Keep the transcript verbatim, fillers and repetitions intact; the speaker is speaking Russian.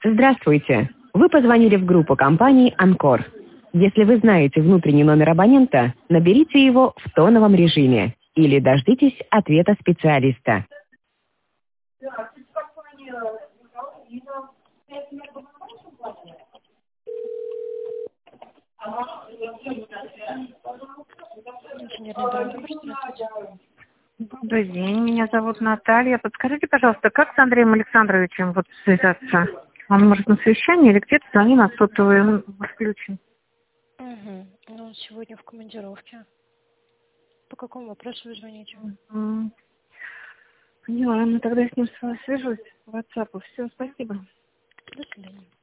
Здравствуйте. Вы позвонили в группу компании «Анкор». Если вы знаете внутренний номер абонента, наберите его в тоновом режиме или дождитесь ответа специалиста. Инженерный бюро «Анкор», здравствуйте. Добрый день, меня зовут Наталья. Подскажите, пожалуйста, как с Андреем Александровичем вот связаться? Он может на совещании или где-то звони на сотовый, он включен. Угу. Ну, он сегодня в командировке. По какому вопросу вы звоните? М, Поняла, ну тогда я с ним свяжусь по WhatsApp. Все, спасибо. До свидания.